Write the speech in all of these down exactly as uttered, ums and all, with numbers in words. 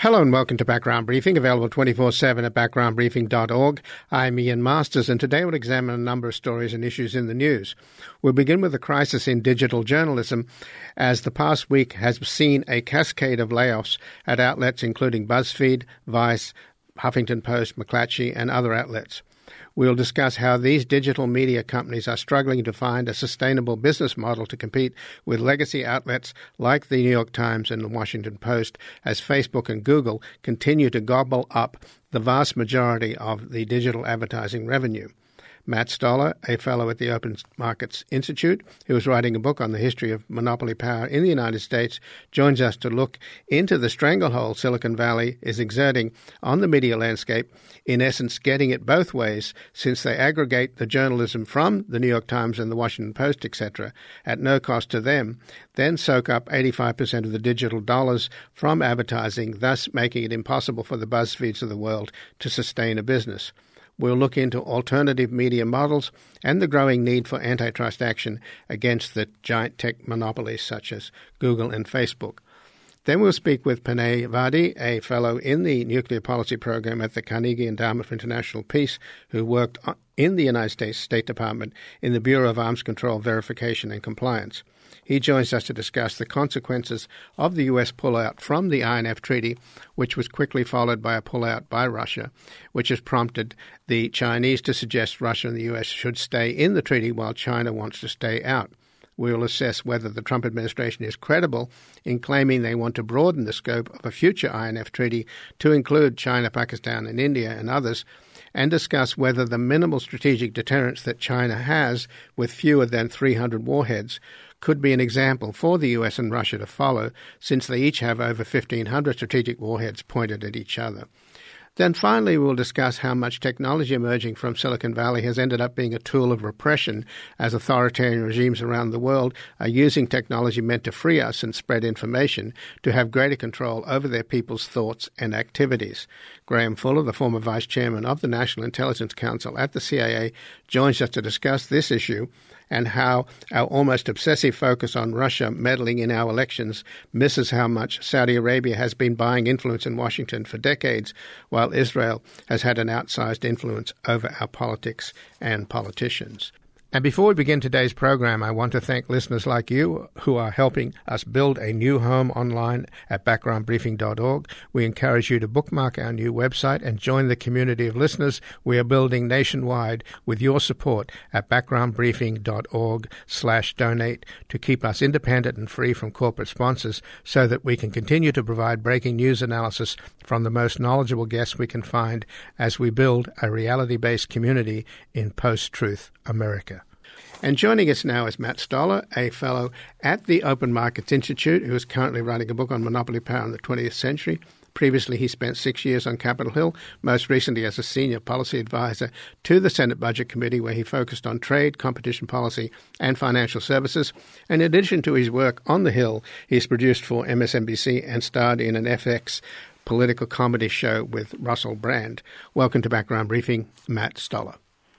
Hello and welcome to Background Briefing, available twenty-four seven at background briefing dot org. I'm Ian Masters, and today we'll examine a number of stories and issues in the news. We'll begin with the crisis in digital journalism, as the past week has seen a cascade of layoffs at outlets including BuzzFeed, Vice, Huffington Post, McClatchy, and other outlets. We'll discuss how these digital media companies are struggling to find a sustainable business model to compete with legacy outlets like the New York Times and the Washington Post, as Facebook and Google continue to gobble up the vast majority of the digital advertising revenue. Matt Stoller, a fellow at the Open Markets Institute, who is writing a book on the history of monopoly power in the United States, joins us to look into the stranglehold Silicon Valley is exerting on the media landscape, in essence getting it both ways, since they aggregate the journalism from the New York Times and the Washington Post, et cetera, at no cost to them, then soak up eighty-five percent of the digital dollars from advertising, thus making it impossible for the BuzzFeeds of the world to sustain a business. We'll look into alternative media models and the growing need for antitrust action against the giant tech monopolies such as Google and Facebook. Then we'll speak with Pranay Vadi, a fellow in the nuclear policy program at the Carnegie Endowment for International Peace, who worked in the United States State Department in the Bureau of Arms Control Verification and Compliance. He joins us to discuss the consequences of the U S pullout from the I N F Treaty, which was quickly followed by a pullout by Russia, which has prompted the Chinese to suggest Russia and the U S should stay in the treaty while China wants to stay out. We will assess whether the Trump administration is credible in claiming they want to broaden the scope of a future I N F treaty to include China, Pakistan, and India and others, and discuss whether the minimal strategic deterrence that China has with fewer than three hundred warheads could be an example for the U S and Russia to follow, since they each have over fifteen hundred strategic warheads pointed at each other. Then finally, we'll discuss how much technology emerging from Silicon Valley has ended up being a tool of repression, as authoritarian regimes around the world are using technology meant to free us and spread information to have greater control over their people's thoughts and activities. Graham Fuller, the former vice chairman of the National Intelligence Council at the C I A, joins us to discuss this issue and how our almost obsessive focus on Russia meddling in our elections misses how much Saudi Arabia has been buying influence in Washington for decades, while Israel has had an outsized influence over our politics and politicians. And before we begin today's program, I want to thank listeners like you who are helping us build a new home online at background briefing dot org. We encourage you to bookmark our new website and join the community of listeners we are building nationwide with your support at background briefing dot org slash donate to keep us independent and free from corporate sponsors, so that we can continue to provide breaking news analysis from the most knowledgeable guests we can find as we build a reality-based community in post-truth America. And joining us now is Matt Stoller, a fellow at the Open Markets Institute, who is currently writing a book on monopoly power in the twentieth century. Previously, he spent six years on Capitol Hill, most recently as a senior policy advisor to the Senate Budget Committee, where he focused on trade, competition policy, and financial services. In addition to his work on the Hill, he's produced for M S N B C and starred in an F X political comedy show with Russell Brand. Welcome to Background Briefing, Matt Stoller.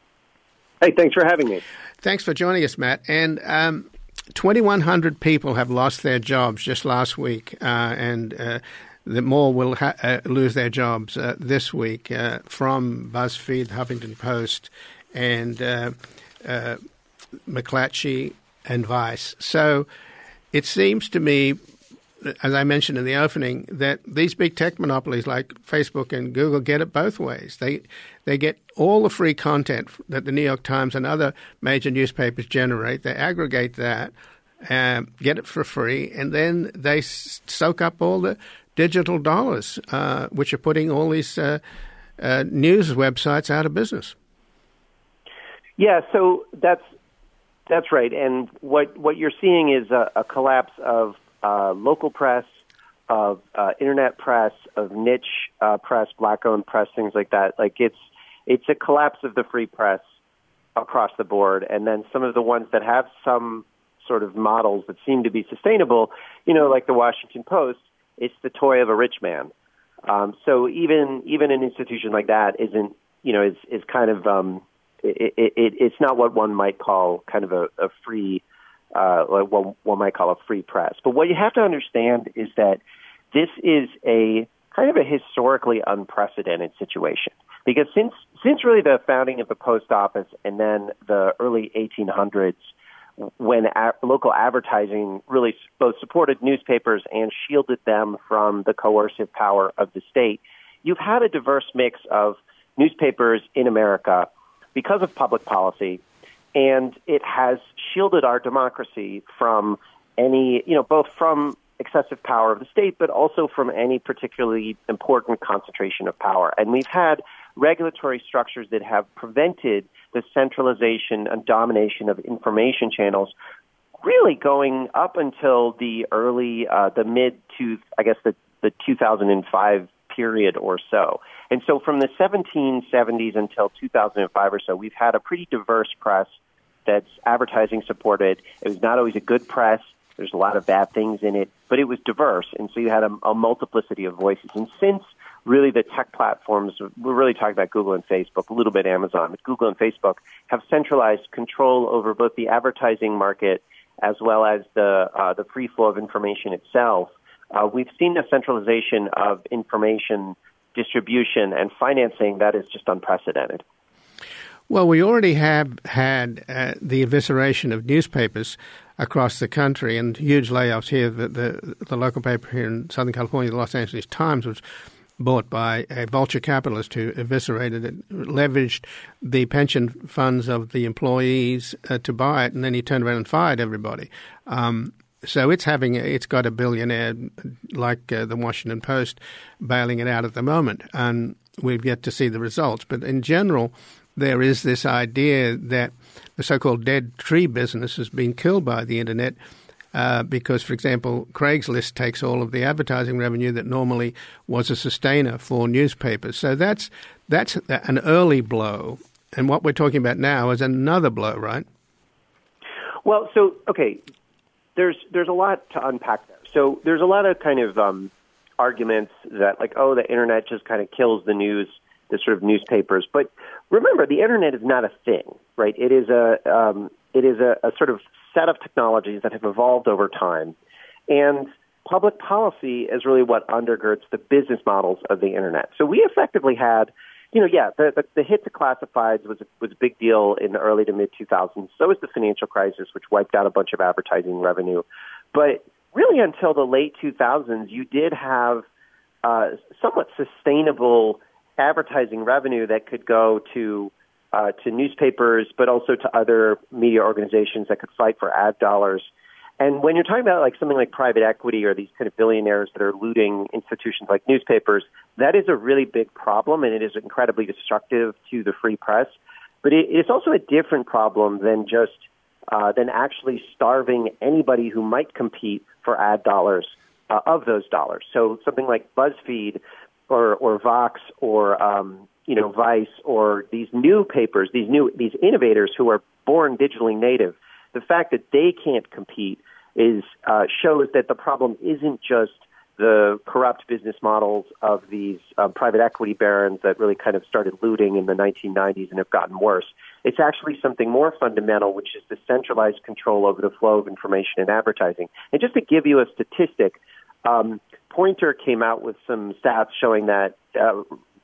Hey, thanks for having me. Thanks for joining us, Matt. And um, twenty-one hundred people have lost their jobs just last week, uh, and uh, the more will ha- uh, lose their jobs uh, this week uh, from BuzzFeed, Huffington Post, and uh, uh, McClatchy and Vice. So it seems to me, as I mentioned in the opening, that these big tech monopolies like Facebook and Google get it both ways. They they get all the free content that the New York Times and other major newspapers generate. They aggregate that, uh, get it for free, and then they s- soak up all the digital dollars, uh, which are putting all these uh, uh, news websites out of business. Yeah, so that's that's right. And what what you're seeing is a, a collapse of Uh, local press, of uh, internet press, of niche uh, press, black-owned press, things like that. Like it's it's a collapse of the free press across the board. And then some of the ones that have some sort of models that seem to be sustainable, you know, like the Washington Post, it's the toy of a rich man. Um, so even even an institution like that isn't, you know, is is kind of um, it, it, it, it's not what one might call kind of a, a free. Uh, like what one might call a free press. But what you have to understand is that this is a kind of a historically unprecedented situation. Because since since really the founding of the post office and then the early eighteen hundreds, when a- local advertising really both supported newspapers and shielded them from the coercive power of the state, you've had a diverse mix of newspapers in America because of public policy, and it has shielded our democracy from any, you know, both from excessive power of the state, but also from any particularly important concentration of power. And we've had regulatory structures that have prevented the centralization and domination of information channels really going up until the early, uh, the mid to, I guess, the, the two thousand five period or so. And so from the seventeen seventies until two thousand five or so, we've had a pretty diverse press that's advertising supported. It was not always a good press. There's a lot of bad things in it, but it was diverse. And so you had a, a multiplicity of voices. And since really the tech platforms, we're really talking about Google and Facebook, a little bit Amazon, but Google and Facebook have centralized control over both the advertising market as well as the uh, the free flow of information itself. Uh, we've seen a centralization of information distribution and financing that is just unprecedented. Well, we already have had uh, the evisceration of newspapers across the country and huge layoffs here. The, the, the local paper here in Southern California, the Los Angeles Times, was bought by a vulture capitalist who eviscerated it, leveraged the pension funds of the employees uh, to buy it, and then he turned around and fired everybody. Um, so it's having it's got a billionaire like uh, the Washington Post bailing it out at the moment, and we've yet to see the results. But in general, there is this idea that the so-called dead tree business has been killed by the internet uh, because, for example, Craigslist takes all of the advertising revenue that normally was a sustainer for newspapers. So that's that's an early blow. And what we're talking about now is another blow, right? Well, so, okay, there's there's a lot to unpack there. So there's a lot of kind of um, arguments that, like, oh, the internet just kind of kills the news, the sort of newspapers. But remember, the internet is not a thing, right? It is a um, it is a, a sort of set of technologies that have evolved over time, and public policy is really what undergirds the business models of the internet. So we effectively had, you know, yeah, the the, the hit to classifieds was a, was a big deal in the early to mid two thousands. So was the financial crisis, which wiped out a bunch of advertising revenue. But really, until the late two thousands, you did have uh, somewhat sustainable advertising revenue that could go to uh, to newspapers, but also to other media organizations that could fight for ad dollars. And when you're talking about like something like private equity or these kind of billionaires that are looting institutions like newspapers, that is a really big problem, and it is incredibly destructive to the free press. But it, it's also a different problem than just uh, than actually starving anybody who might compete for ad dollars uh, of those dollars. So something like BuzzFeed or or Vox or um, you know Vice or these new papers, these new these innovators who are born digitally native, the fact that they can't compete is uh, shows that the problem isn't just the corrupt business models of these uh, private equity barons that really kind of started looting in the nineteen nineties and have gotten worse. It's actually something more fundamental, which is the centralized control over the flow of information and advertising. And just to give you a statistic, um, Poynter came out with some stats showing that uh,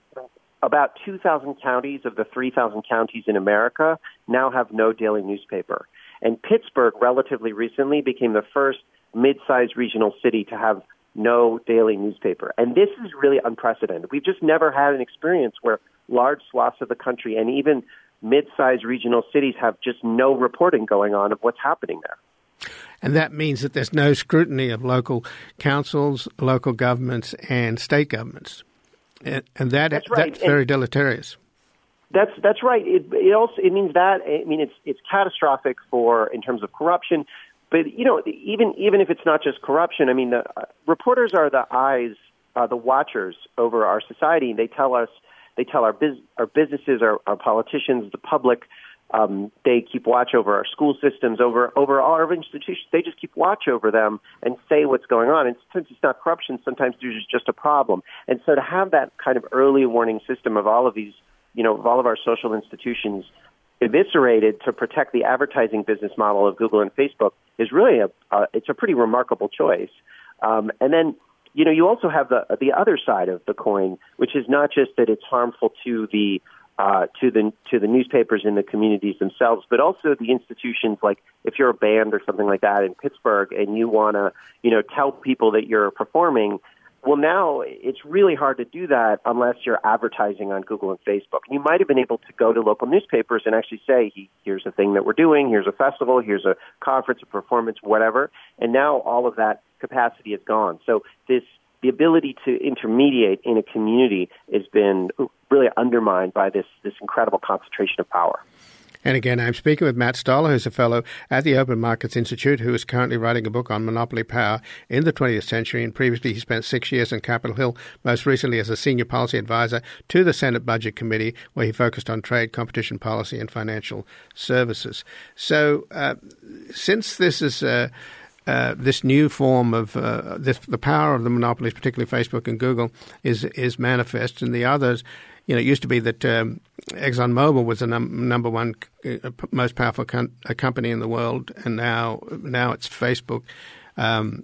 about two thousand counties of the three thousand counties in America now have no daily newspaper. And Pittsburgh, relatively recently, became the first mid-sized regional city to have no daily newspaper. And this is really unprecedented. We've just never had an experience where large swaths of the country and even mid-sized regional cities have just no reporting going on of what's happening there. And that means that there's no scrutiny of local councils, local governments, and state governments. And, and that that's, right. that's very and deleterious. That's that's right. It, it also it means that I mean it's it's catastrophic for in terms of corruption. But you know even even if it's not just corruption, I mean the uh, reporters are the eyes, uh, the watchers over our society. They tell us, they tell our biz, our businesses, our, our politicians, the public. Um, they keep watch over our school systems, over over all our institutions. They just keep watch over them and say what's going on. And since it's not corruption, sometimes there's just a problem. And so to have that kind of early warning system of all of these, you know, of all of our social institutions eviscerated to protect the advertising business model of Google and Facebook is really a uh, it's a pretty remarkable choice. Um, and then you know, you also have the the other side of the coin, which is not just that it's harmful to the uh, to the to the newspapers in the communities themselves, but also the institutions. Like if you're a band or something like that in Pittsburgh, and you want to, you know, tell people that you're performing. Well, now it's really hard to do that unless you're advertising on Google and Facebook. You might have been able to go to local newspapers and actually say, here's a thing that we're doing, here's a festival, here's a conference, a performance, whatever. And now all of that capacity is gone. So this the ability to intermediate in a community has been really undermined by this, this incredible concentration of power. And again, I'm speaking with Matt Stoller, who's a fellow at the Open Markets Institute, who is currently writing a book on monopoly power in the twentieth century. And previously, he spent six years on Capitol Hill, most recently as a senior policy advisor to the Senate Budget Committee, where he focused on trade, competition policy, and financial services. So uh, since this is uh, uh, this new form of uh, this, the power of the monopolies, particularly Facebook and Google, is is manifest, and the others. You know, it used to be that um, ExxonMobil was the num- number one uh, most powerful com- uh, company in the world, and now now it's Facebook, um,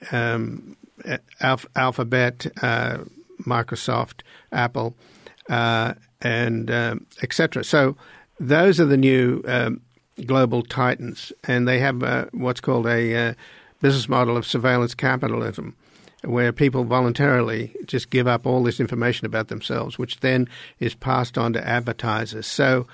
um, Alph- Alphabet, uh, Microsoft, Apple, uh, and um, et cetera. So those are the new um, global titans, and they have uh, what's called a uh, business model of surveillance capitalism, where people voluntarily just give up all this information about themselves, which then is passed on to advertisers. So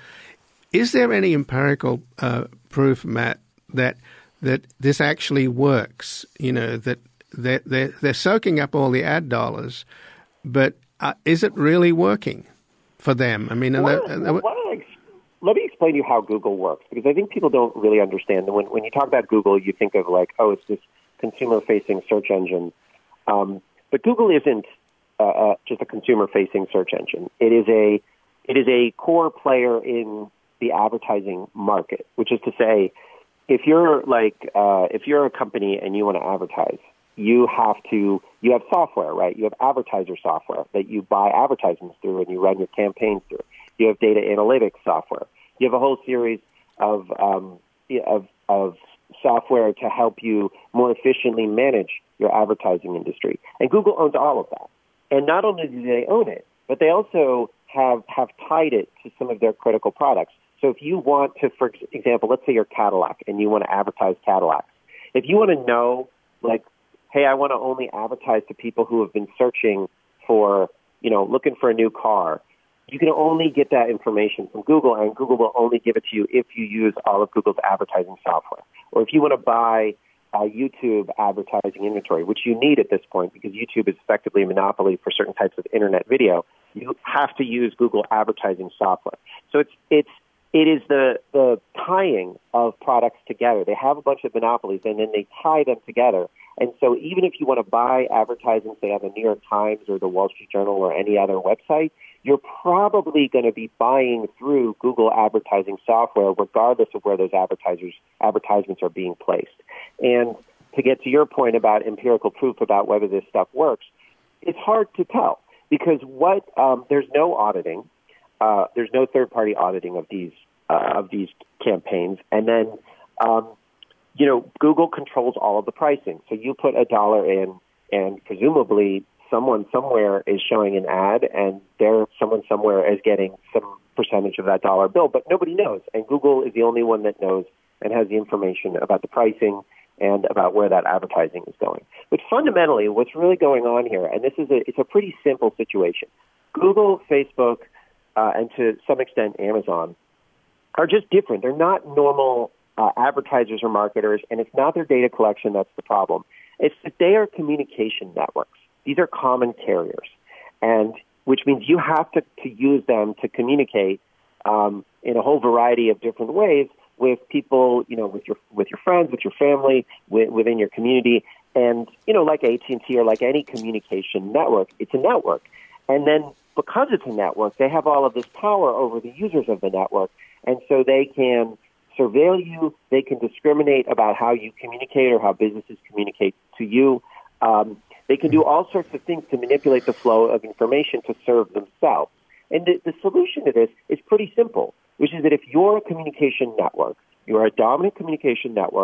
is there any empirical uh, proof, Matt, that that this actually works? You know, that they're, they're, they're soaking up all the ad dollars, but uh, is it really working for them? I mean, well, they, they, why don't I, let me explain to you how Google works, because I think people don't really understand. When, when you talk about Google, you think of like, oh, it's this consumer-facing search engine. Um, but Google isn't uh, uh, just a consumer-facing search engine. It is a it is a core player in the advertising market, which is to say, if you're like uh, if you're a company and you want to advertise, you have to you have software, right? You have advertiser software that you buy advertisements through and you run your campaigns through. You have data analytics software. You have a whole series of um, of of software to help you more efficiently manage your advertising industry. And Google owns all of that. And not only do they own it, but they also have, have tied it to some of their critical products. So if you want to, for example, let's say you're Cadillac and you want to advertise Cadillacs. If you want to know, like, hey, I want to only advertise to people who have been searching for, you know, looking for a new car, you can only get that information from Google, and Google will only give it to you if you use all of Google's advertising software. Or if you want to buy uh, YouTube advertising inventory, which you need at this point because YouTube is effectively a monopoly for certain types of internet video, you have to use Google advertising software. So it's it's it is the the tying of products together. They have a bunch of monopolies, and then they tie them together. And so even if you want to buy advertising, say, on the New York Times or the Wall Street Journal or any other website, you're probably going to be buying through Google advertising software, regardless of where those advertisers advertisements are being placed. And to get to your point about empirical proof about whether this stuff works, it's hard to tell because what um, there's no auditing, uh, there's no third-party auditing of these uh, of these campaigns, and then um, you know Google controls all of the pricing. So you put a dollar in, and presumably someone somewhere is showing an ad, and there someone somewhere is getting some percentage of that dollar bill, but nobody knows. And Google is the only one that knows and has the information about the pricing and about where that advertising is going. But fundamentally, what's really going on here, and this is a it's a pretty simple situation. Google, Facebook, uh, and to some extent Amazon are just different. They're not normal uh, advertisers or marketers, and it's not their data collection that's the problem. It's that they are communication networks. These are common carriers, and which means you have to, to use them to communicate um, in a whole variety of different ways with people, you know, with your with your friends, with your family, with, within your community, and you know, like A T and T or like any communication network, it's a network. And then because it's a network, they have all of this power over the users of the network, and so they can surveil you. They can discriminate about how you communicate or how businesses communicate to you. Um, They can do all sorts of things to manipulate the flow of information to serve themselves. And the, the solution to this is pretty simple, which is that if you're a communication network, you're a dominant communication network,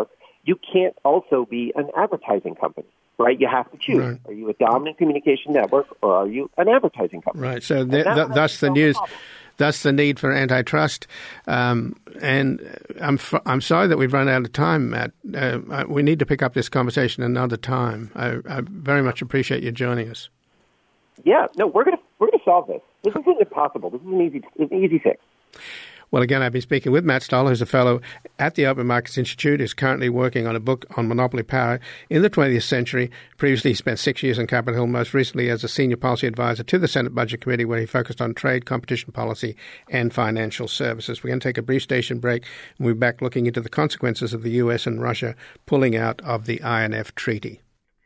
you can't also be an advertising company, right? You have to choose. Right. Are you a dominant communication network or are you an advertising company? Right. So th- th- thus the news, thus the need for antitrust. Um, and I'm f- I'm sorry that we've run out of time, Matt. Uh, we need to pick up this conversation another time. I, I very much appreciate you joining us. Yeah. No, we're gonna we're gonna solve this. This isn't impossible. This is an easy an easy fix. Well, again, I've been speaking with Matt Stoller, who's a fellow at the Open Markets Institute, who's currently working on a book on monopoly power in the twentieth century. Previously, he spent six years on Capitol Hill, most recently as a senior policy advisor to the Senate Budget Committee, where he focused on trade, competition policy, and financial services. We're going to take a brief station break, and we'll be back looking into the consequences of the U S and Russia pulling out of the I N F Treaty.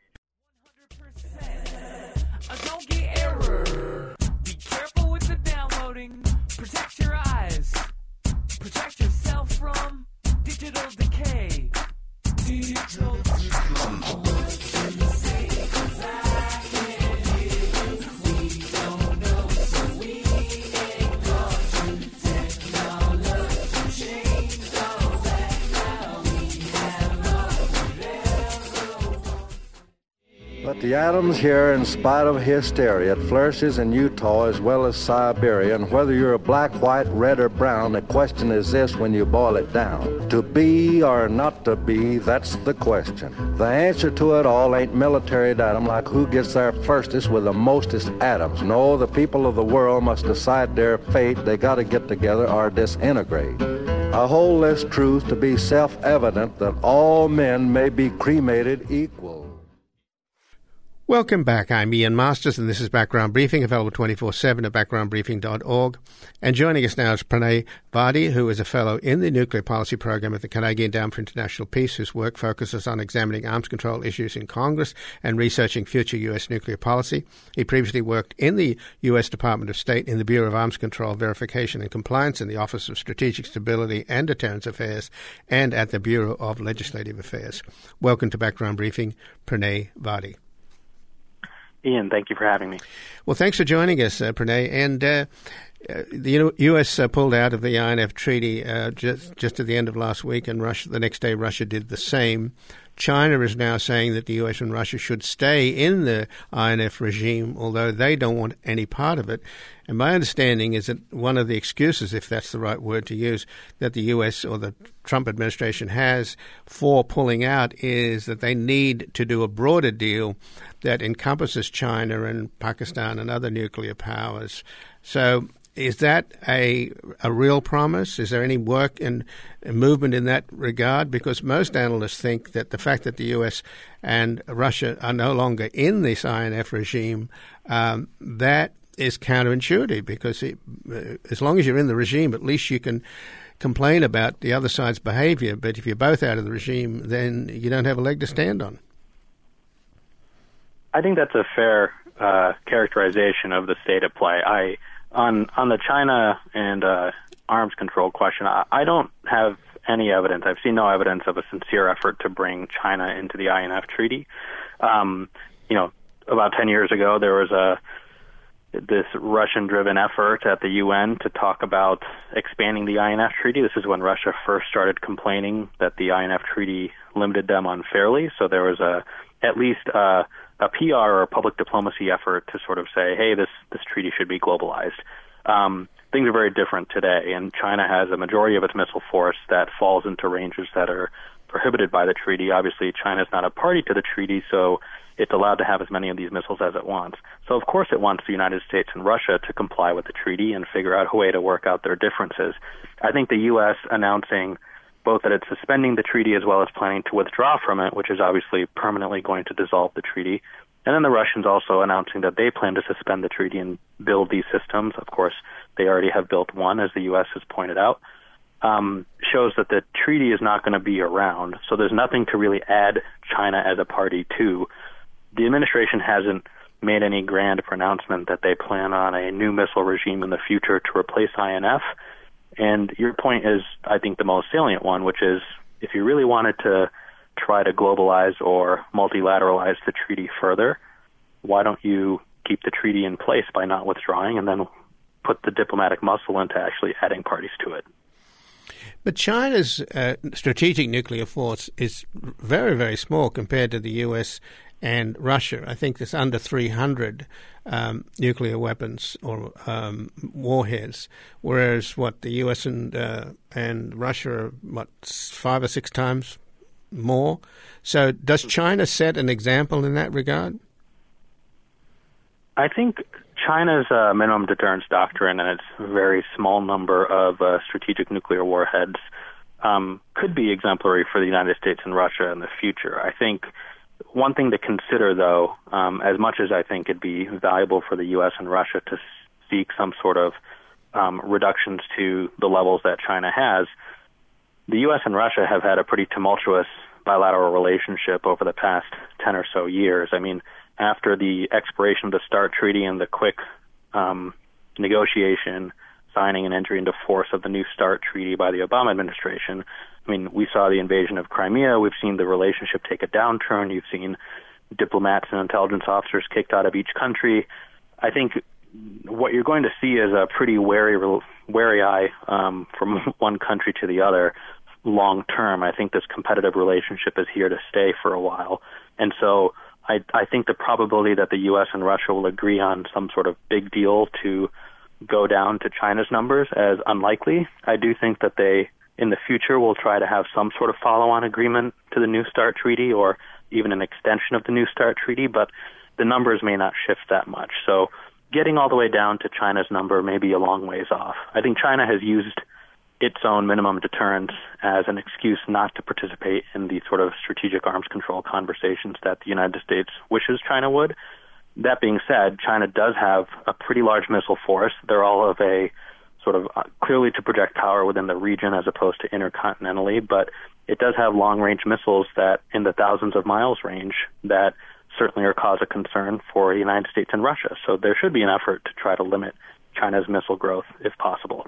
But the atoms here, in spite of hysteria, it flourishes in Utah as well as Siberia. And whether you're black, white, red, or brown, the question is this when you boil it down. To be or not to be, that's the question. The answer to it all ain't military atom, like who gets there firstest with the mostest atoms. No, the people of the world must decide their fate. They got to get together or disintegrate. I hold this truth to be self-evident that all men may be cremated equal. Welcome back. I'm Ian Masters, and this is Background Briefing, available twenty-four seven at background briefing dot org. And joining us now is Pranay Vadi, who is a fellow in the Nuclear Policy Program at the Canadian Endowment for International Peace, whose work focuses on examining arms control issues in Congress and researching future U S nuclear policy. He previously worked in the U S Department of State in the Bureau of Arms Control, Verification and Compliance, in the Office of Strategic Stability and Deterrence Affairs, and at the Bureau of Legislative Affairs. Welcome to Background Briefing, Pranay Vadi. Ian, thank you for having me. Well, thanks for joining us, uh, Pranay. And uh, the U S uh, pulled out of the I N F Treaty uh, just, just at the end of last week, and Russia, the next day Russia did the same. China is now saying that the U S and Russia should stay in the I N F regime, although they don't want any part of it. And my understanding is that one of the excuses, if that's the right word to use, that the U S or the Trump administration has for pulling out is that they need to do a broader deal that encompasses China and Pakistan and other nuclear powers. So is that a a real promise? Is there any work and movement in that regard? Because most analysts think that the fact that the U S and Russia are no longer in this I N F regime, um, that is counterintuitive, because it, uh, as long as you're in the regime, at least you can complain about the other side's behavior. But if you're both out of the regime, then you don't have a leg to stand on. I think that's a fair uh, characterization of the state of play. I on on the China and uh, arms control question, I, I don't have any evidence. I've seen no evidence of a sincere effort to bring China into the I N F Treaty. Um, you know, about ten years ago, there was a this Russian-driven effort at the U N to talk about expanding the I N F Treaty. This is when Russia first started complaining that the I N F Treaty limited them unfairly. So there was a at least a, a P R or a public diplomacy effort to sort of say, hey, this, this treaty should be globalized. Um, things are very different today, and China has a majority of its missile force that falls into ranges that are prohibited by the treaty. Obviously, China is not a party to the treaty, so it's allowed to have as many of these missiles as it wants. So, of course, it wants the United States and Russia to comply with the treaty and figure out a way to work out their differences. I think the U S announcing both that it's suspending the treaty as well as planning to withdraw from it, which is obviously permanently going to dissolve the treaty, and then the Russians also announcing that they plan to suspend the treaty and build these systems. Of course, they already have built one, as the U S has pointed out. Um, shows that the treaty is not going to be around, so there's nothing to really add China as a party to. The administration hasn't made any grand pronouncement that they plan on a new missile regime in the future to replace I N F. And your point is, I think, the most salient one, which is if you really wanted to try to globalize or multilateralize the treaty further, why don't you keep the treaty in place by not withdrawing and then put the diplomatic muscle into actually adding parties to it? But China's uh, strategic nuclear force is very, very small compared to the U S and Russia. I think there's under three hundred um, nuclear weapons or um, warheads, whereas what the U S and uh, and Russia are what five or six times more. So does China set an example in that regard? I think China's uh, minimum deterrence doctrine and its very small number of uh, strategic nuclear warheads um, could be exemplary for the United States and Russia in the future. I think one thing to consider, though, um, as much as I think it'd be valuable for the U S and Russia to seek some sort of um, reductions to the levels that China has, the U S and Russia have had a pretty tumultuous bilateral relationship over the past ten or so years. I mean, after the expiration of the START Treaty and the quick um, negotiation, signing and entry into force of the new START Treaty by the Obama administration, I mean, we saw the invasion of Crimea. We've seen the relationship take a downturn. You've seen diplomats and intelligence officers kicked out of each country. I think what you're going to see is a pretty wary, wary eye um, from one country to the other long term. I think this competitive relationship is here to stay for a while. And so I, I think the probability that the U S and Russia will agree on some sort of big deal to go down to China's numbers as unlikely. I do think that they, in the future, will try to have some sort of follow-on agreement to the New START Treaty or even an extension of the New START Treaty, but the numbers may not shift that much. So getting all the way down to China's number may be a long ways off. I think China has used its own minimum deterrence as an excuse not to participate in the sort of strategic arms control conversations that the United States wishes China would. That being said, China does have a pretty large missile force. They're all of a sort of uh, clearly to project power within the region as opposed to intercontinentally, but it does have long-range missiles that in the thousands of miles range that certainly are cause of concern for the United States and Russia. So there should be an effort to try to limit China's missile growth if possible.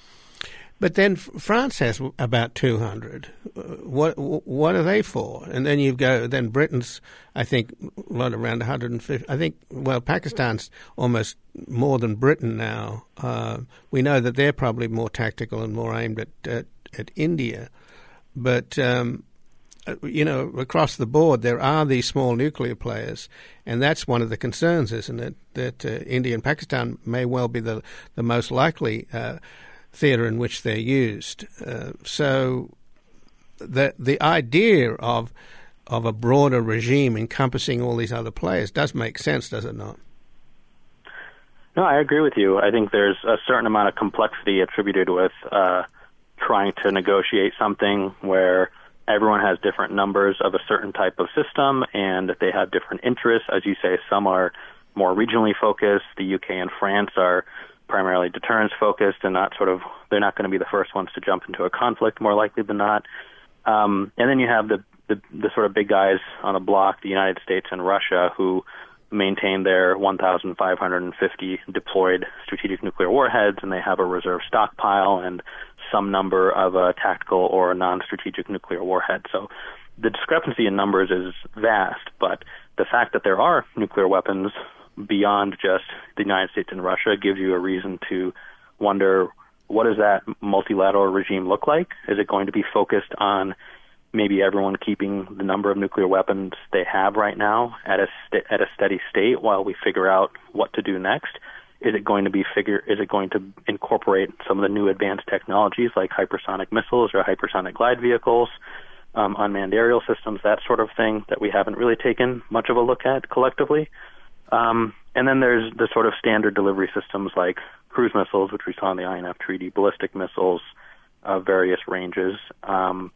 But then France has about two hundred. What what are they for? And then you go. Then Britain's, I think, right around one hundred fifty. I think, well, Pakistan's almost more than Britain now. Uh, we know that they're probably more tactical and more aimed at at, at India. But um, you know, across the board, there are these small nuclear players, and that's one of the concerns, isn't it? That uh, India and Pakistan may well be the the most likely Uh, theatre in which they're used. Uh, so the the idea of of a broader regime encompassing all these other players does make sense, does it not? No, I agree with you. I think there's a certain amount of complexity attributed with uh, trying to negotiate something where everyone has different numbers of a certain type of system and they have different interests. As you say, some are more regionally focused. The U K and France are primarily deterrence focused and not sort of, they're not going to be the first ones to jump into a conflict more likely than not. Um, and then you have the, the, the sort of big guys on the block, the United States and Russia, who maintain their one thousand five hundred fifty deployed strategic nuclear warheads, and they have a reserve stockpile and some number of uh, tactical or non-strategic nuclear warheads. So the discrepancy in numbers is vast, but the fact that there are nuclear weapons beyond just the United States and Russia gives you a reason to wonder, what does that multilateral regime look like? Is it going to be focused on maybe everyone keeping the number of nuclear weapons they have right now at a st- at a steady state while we figure out what to do next? Is it going to be figure? Is it going to incorporate some of the new advanced technologies like hypersonic missiles or hypersonic glide vehicles, um, unmanned aerial systems, that sort of thing that we haven't really taken much of a look at collectively? Um, and then there's the sort of standard delivery systems like cruise missiles, which we saw in the I N F Treaty, ballistic missiles of various ranges. Um,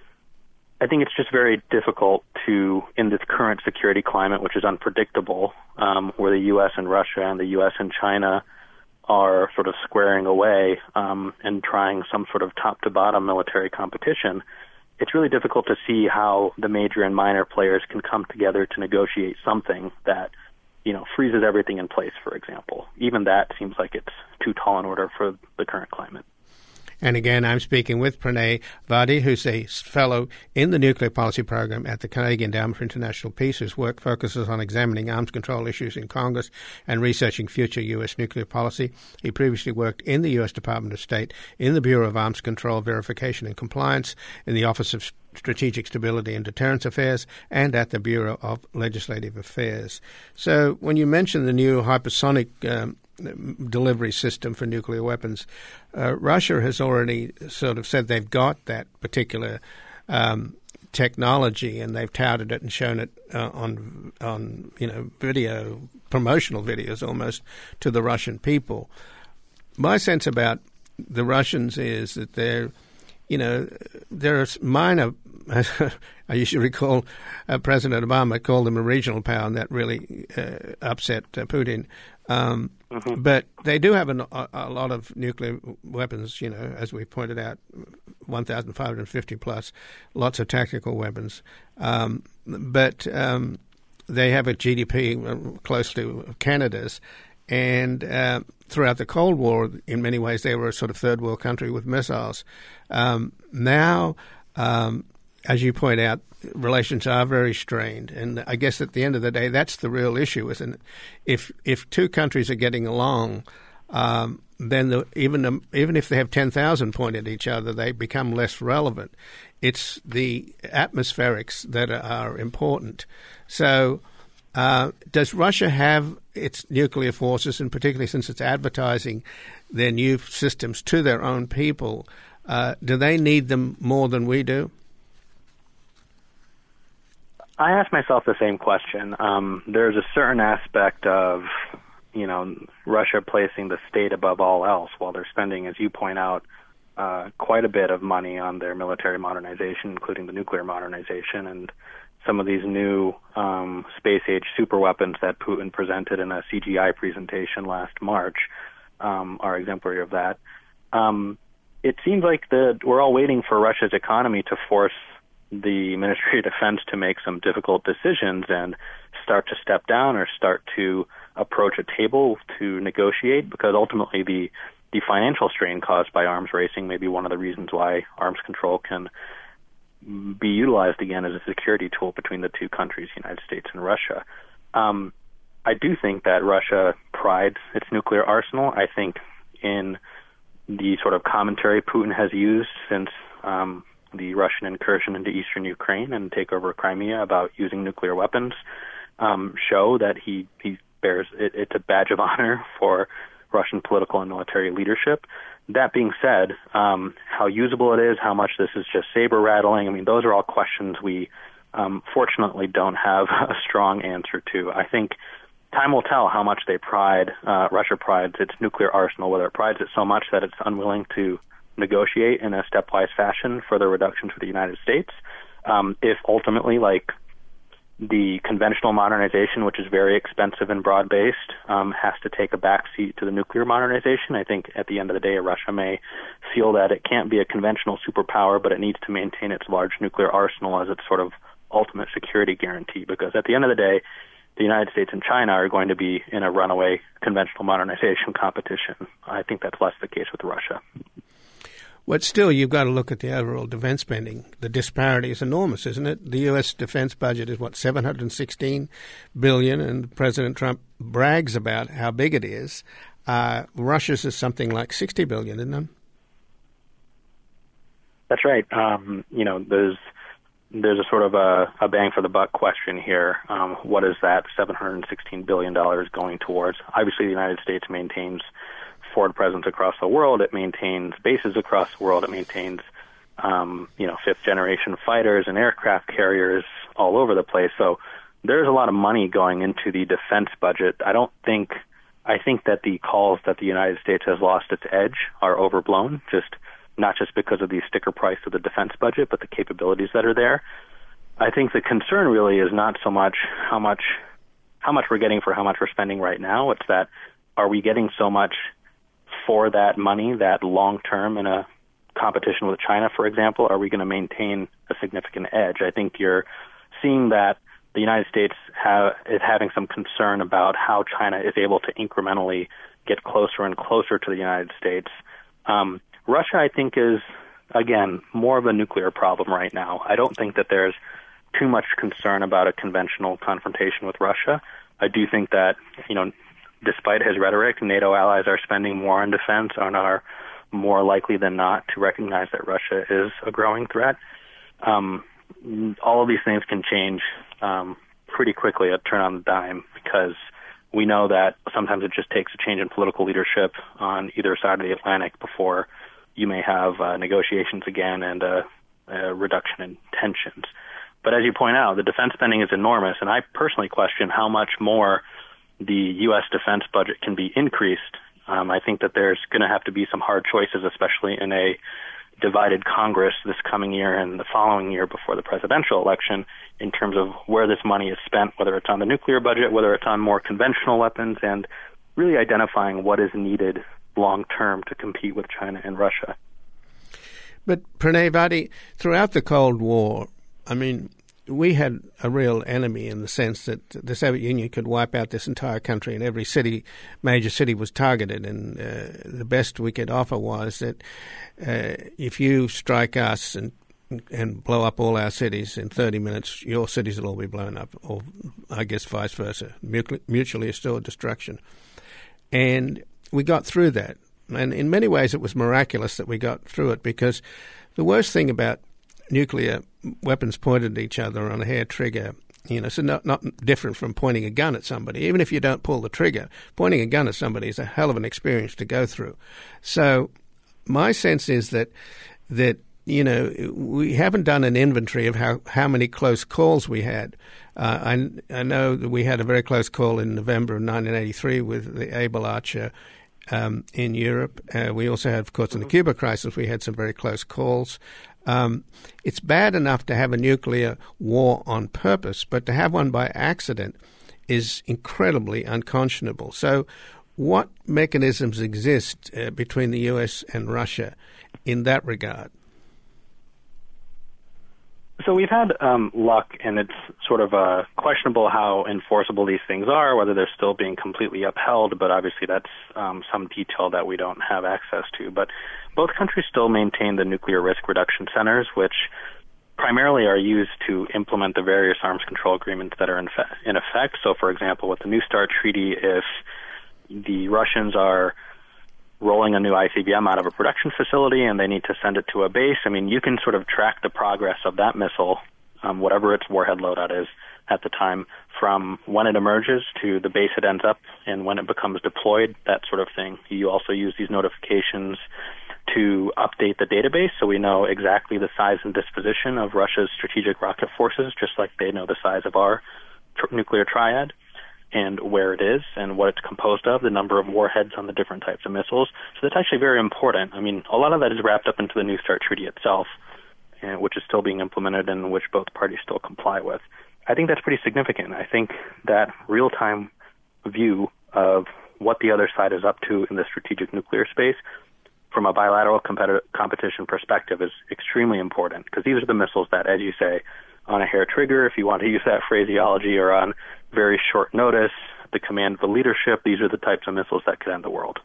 I think it's just very difficult to, in this current security climate, which is unpredictable, um, where the U S and Russia and the U S and China are sort of squaring away um, and trying some sort of top-to-bottom military competition, it's really difficult to see how the major and minor players can come together to negotiate something that, you know, freezes everything in place, for example. Even that seems like it's too tall an order for the current climate. And again, I'm speaking with Pranay Vadi, who's a fellow in the Nuclear Policy Program at the Canadian Endowment for International Peace, whose work focuses on examining arms control issues in Congress and researching future U S nuclear policy. He previously worked in the U S Department of State, in the Bureau of Arms Control, Verification and Compliance, in the Office of Strategic Stability and Deterrence Affairs, and at the Bureau of Legislative Affairs. So when you mention the new hypersonic um, delivery system for nuclear weapons, uh, Russia has already sort of said they've got that particular um, technology, and they've touted it and shown it uh, on on you know video, promotional videos almost, to the Russian people. My sense about the Russians is that they're You know, there are minor, I used to recall uh, President Obama called them a regional power, and that really uh, upset uh, Putin. Um, mm-hmm. But they do have an, a, a lot of nuclear weapons, you know, as we pointed out, one thousand five hundred fifty plus, lots of tactical weapons. Um, but um, they have a G D P close to Canada's. And uh, throughout the Cold War, in many ways, they were a sort of third world country with missiles. Um, now, um, as you point out, relations are very strained. And I guess at the end of the day, that's the real issue, isn't it? If if two countries are getting along, um, then the, even the, even if they have ten thousand pointed at each other, they become less relevant. It's the atmospherics that are important. So uh, does Russia have its nuclear forces, and particularly since it's advertising their new systems to their own people, uh, do they need them more than we do? I ask myself the same question. Um, there's a certain aspect of, you know, Russia placing the state above all else while they're spending, as you point out, uh, quite a bit of money on their military modernization, including the nuclear modernization, and some of these new um, space-age superweapons that Putin presented in a C G I presentation last March um, are exemplary of that. Um, it seems like the, we're all waiting for Russia's economy to force the Ministry of Defense to make some difficult decisions and start to step down or start to approach a table to negotiate, because ultimately the, the financial strain caused by arms racing may be one of the reasons why arms control can be utilized again as a security tool between the two countries, the United States and Russia. Um, I do think that Russia prides its nuclear arsenal. I think in the sort of commentary Putin has used since um, the Russian incursion into eastern Ukraine and takeover of Crimea about using nuclear weapons um, show that he, he bears it, it's a badge of honor for Russian political and military leadership. That being said, um, how usable it is, how much this is just saber rattling, I mean, those are all questions we um, fortunately don't have a strong answer to. I think time will tell how much they pride, uh, Russia prides its nuclear arsenal, whether it prides it so much that it's unwilling to negotiate in a stepwise fashion for the reduction to the United States. Um, if ultimately, like, the conventional modernization, which is very expensive and broad-based, um, has to take a backseat to the nuclear modernization. I think at the end of the day, Russia may feel that it can't be a conventional superpower, but it needs to maintain its large nuclear arsenal as its sort of ultimate security guarantee, because at the end of the day, the United States and China are going to be in a runaway conventional modernization competition. I think that's less the case with Russia. But still, you've got to look at the overall defense spending. The disparity is enormous, isn't it? The U S defense budget is, what, seven hundred sixteen billion dollars, and President Trump brags about how big it is. Uh, Russia's is something like sixty billion dollars, isn't it? That's right. Um, you know, there's there's a sort of a, a bang for the buck question here. Um, what is that seven hundred sixteen billion dollars going towards? Obviously, the United States maintains forward presence across the world. It maintains bases across the world. It maintains, um, you know, fifth generation fighters and aircraft carriers all over the place. So there's a lot of money going into the defense budget. I don't think, I think that the calls that the United States has lost its edge are overblown, just not just because of the sticker price of the defense budget, but the capabilities that are there. I think the concern really is not so much how much, how much we're getting for how much we're spending right now. It's that, are we getting so much for that money, that long-term in a competition with China, for example? Are we going to maintain a significant edge? I think you're seeing that the United States have, is having some concern about how China is able to incrementally get closer and closer to the United States. Um, Russia, I think, is, again, more of a nuclear problem right now. I don't think that there's too much concern about a conventional confrontation with Russia. I do think that, you know, despite his rhetoric, NATO allies are spending more on defense and are more likely than not to recognize that Russia is a growing threat. Um, all of these things can change um, pretty quickly at turn on the dime, because we know that sometimes it just takes a change in political leadership on either side of the Atlantic before you may have uh, negotiations again and a, a reduction in tensions. But as you point out, the defense spending is enormous, and I personally question how much more the U S defense budget can be increased. Um, I think that there's going to have to be some hard choices, especially in a divided Congress this coming year and the following year before the presidential election, in terms of where this money is spent, whether it's on the nuclear budget, whether it's on more conventional weapons, and really identifying what is needed long-term to compete with China and Russia. But Pranay Vadi, throughout the Cold War, I mean, we had a real enemy in the sense that the Soviet Union could wipe out this entire country, and every city, major city, was targeted. And uh, the best we could offer was that uh, if you strike us and and blow up all our cities in thirty minutes, your cities will all be blown up, or I guess vice versa, mutually assured destruction. And we got through that. And in many ways it was miraculous that we got through it, because the worst thing about nuclear weapons pointed at each other on a hair trigger, you know, so not, not different from pointing a gun at somebody. Even if you don't pull the trigger, pointing a gun at somebody is a hell of an experience to go through. So my sense is that, that you know, we haven't done an inventory of how, how many close calls we had. Uh, I, I know that we had a very close call in November of nineteen eighty-three with the Able Archer um, in Europe. Uh, we also had, of course, in the Cuba crisis, we had some very close calls. Um, it's bad enough to have a nuclear war on purpose, but to have one by accident is incredibly unconscionable. So what mechanisms exist uh, between the U S and Russia in that regard? So we've had um, luck, and it's sort of uh, questionable how enforceable these things are, whether they're still being completely upheld, but obviously that's um, some detail that we don't have access to. But both countries still maintain the nuclear risk reduction centers, which primarily are used to implement the various arms control agreements that are in, fe- in effect. So, for example, with the New START treaty, if the Russians are rolling a new I C B M out of a production facility and they need to send it to a base, I mean, you can sort of track the progress of that missile, um, whatever its warhead loadout is at the time, from when it emerges to the base it ends up and when it becomes deployed, that sort of thing. You also use these notifications to update the database so we know exactly the size and disposition of Russia's strategic rocket forces, just like they know the size of our tr- nuclear triad, and where it is and what it's composed of, the number of warheads on the different types of missiles. So that's actually very important. I mean, a lot of that is wrapped up into the New START treaty itself, uh, which is still being implemented and which both parties still comply with. I think that's pretty significant. I think that real-time view of what the other side is up to in the strategic nuclear space from a bilateral competitive competition perspective is extremely important, because these are the missiles that, as you say, on a hair trigger, if you want to use that phraseology, or on very short notice, the command of the leadership, these are the types of missiles that could end the world.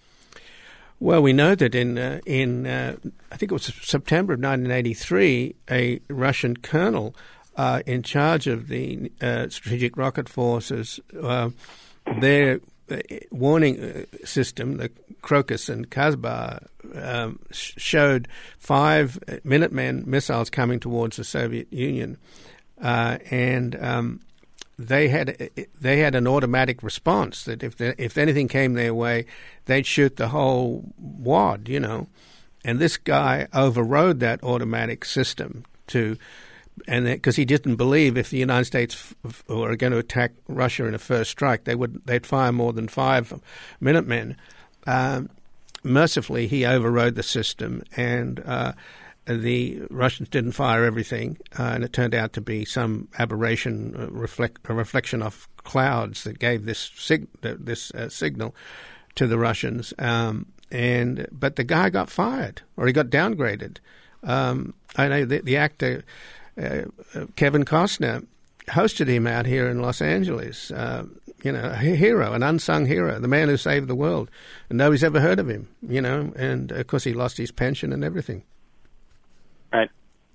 Well, we know that in, uh, in uh, I think it was September of nineteen eighty-three, a Russian colonel uh, in charge of the uh, strategic rocket forces, uh, their warning system, the Crocus and Kazbar, um, showed five Minuteman missiles coming towards the Soviet Union, uh, and um, they had they had an automatic response that if the, if anything came their way, they'd shoot the whole wad, you know. And this guy overrode that automatic system to. And because he didn't believe if the United States f- were going to attack Russia in a first strike, they would they'd fire more than five Minutemen. Um, mercifully, he overrode the system, and uh, the Russians didn't fire everything, uh, and it turned out to be some aberration, uh, reflect, a reflection of clouds that gave this sig- this uh, signal to the Russians. Um, and but the guy got fired, or he got downgraded. Um, I know the, the actor. Uh, uh, Kevin Costner hosted him out here in Los Angeles. Uh, you know, a hero, an unsung hero, the man who saved the world. And nobody's ever heard of him, you know, and of course he lost his pension and everything. Right.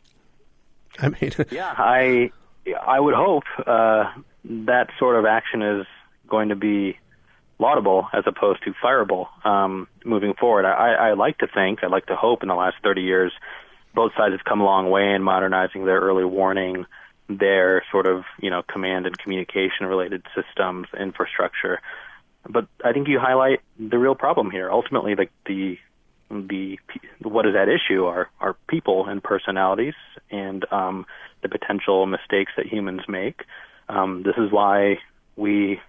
I mean, yeah, I I would hope uh, that sort of action is going to be laudable as opposed to fireable um, moving forward. I, I like to think, I like to hope in the last thirty years, both sides have come a long way in modernizing their early warning, their sort of, you know, command and communication related systems, infrastructure. But I think you highlight the real problem here. Ultimately, the the the what is at issue are are people and personalities and um, the potential mistakes that humans make. Um, this is why we,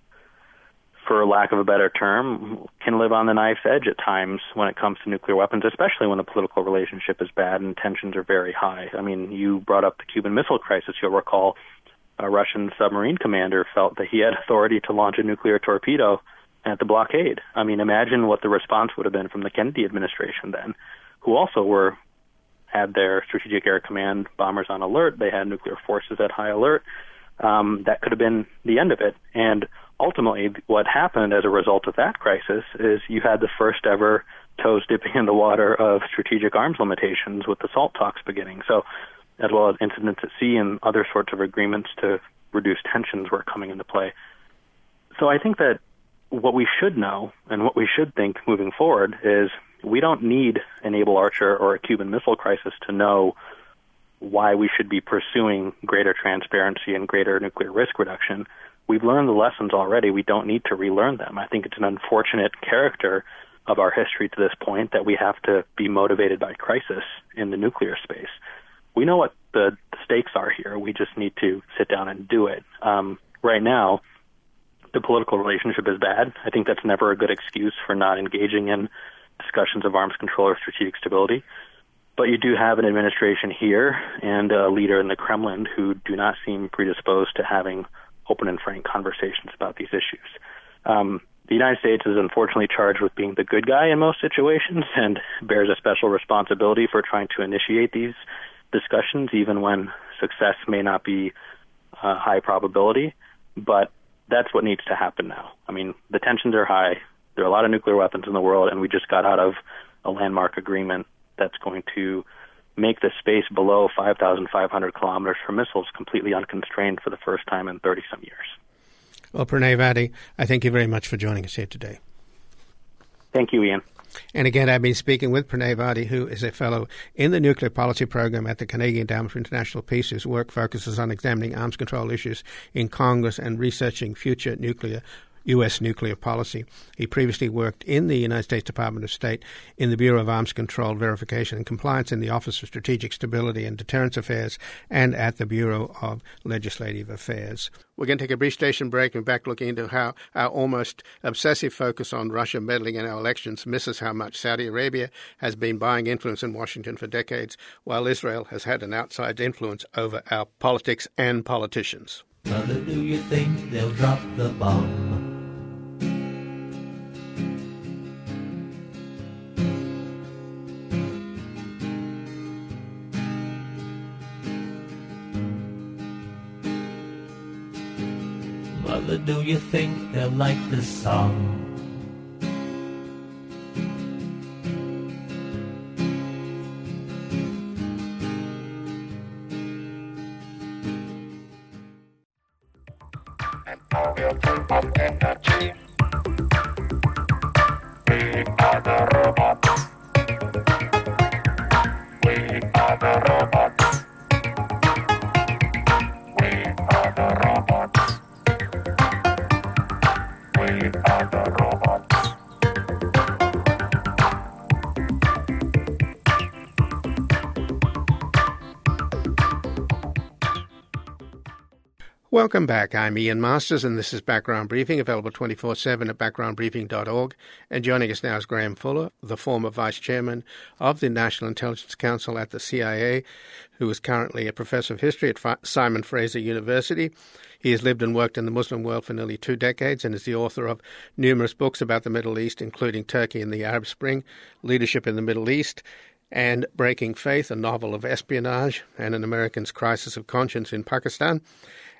for lack of a better term, can live on the knife's edge at times when it comes to nuclear weapons, especially when the political relationship is bad and tensions are very high. I mean, you brought up the Cuban Missile Crisis. You'll recall a Russian submarine commander felt that he had authority to launch a nuclear torpedo at the blockade. I mean, imagine what the response would have been from the Kennedy administration then, who also were had their Strategic Air Command bombers on alert. They had nuclear forces at high alert. Um, that could have been the end of it. And ultimately, what happened as a result of that crisis is you had the first ever toes dipping in the water of strategic arms limitations with the SALT talks beginning. So, as well as incidents at sea and other sorts of agreements to reduce tensions were coming into play. So I think that what we should know and what we should think moving forward is we don't need an Able Archer or a Cuban Missile Crisis to know why we should be pursuing greater transparency and greater nuclear risk reduction. We've learned the lessons already. We don't need to relearn them. I think it's an unfortunate character of our history to this point that we have to be motivated by crisis in the nuclear space. We know what the stakes are here. We just need to sit down and do it. Um, right now, the political relationship is bad. I think that's never a good excuse for not engaging in discussions of arms control or strategic stability. But you do have an administration here and a leader in the Kremlin who do not seem predisposed to having open and frank conversations about these issues. Um, the United States is unfortunately charged with being the good guy in most situations and bears a special responsibility for trying to initiate these discussions, even when success may not be uh, high probability. But that's what needs to happen now. I mean, the tensions are high. There are a lot of nuclear weapons in the world, and we just got out of a landmark agreement that's going to make the space below five thousand five hundred kilometers for missiles completely unconstrained for the first time in thirty-some years. Well, Pranay Vadi, I thank you very much for joining us here today. Thank you, Ian. And again, I've been speaking with Pranay Vadi, who is a fellow in the Nuclear Policy Program at the Canadian Endowment for International Peace, whose work focuses on examining arms control issues in Congress and researching future nuclear U S nuclear policy. He previously worked in the United States Department of State in the Bureau of Arms Control, Verification and Compliance in the Office of Strategic Stability and Deterrence Affairs and at the Bureau of Legislative Affairs. We're going to take a brief station break and back looking into how our almost obsessive focus on Russia meddling in our elections misses how much Saudi Arabia has been buying influence in Washington for decades, while Israel has had an outsized influence over our politics and politicians. Mother, do you think they'll drop the bomb? Mother, do you think they'll like this song? Welcome back. I'm Ian Masters, and this is Background Briefing, available twenty-four seven at background briefing dot org. And joining us now is Graham Fuller, the former Vice Chairman of the National Intelligence Council at the C I A, who is currently a Professor of History at Simon Fraser University. He has lived and worked in the Muslim world for nearly two decades and is the author of numerous books about the Middle East, including Turkey and the Arab Spring, Leadership in the Middle East, and Breaking Faith, a novel of espionage, and An American's Crisis of Conscience in Pakistan.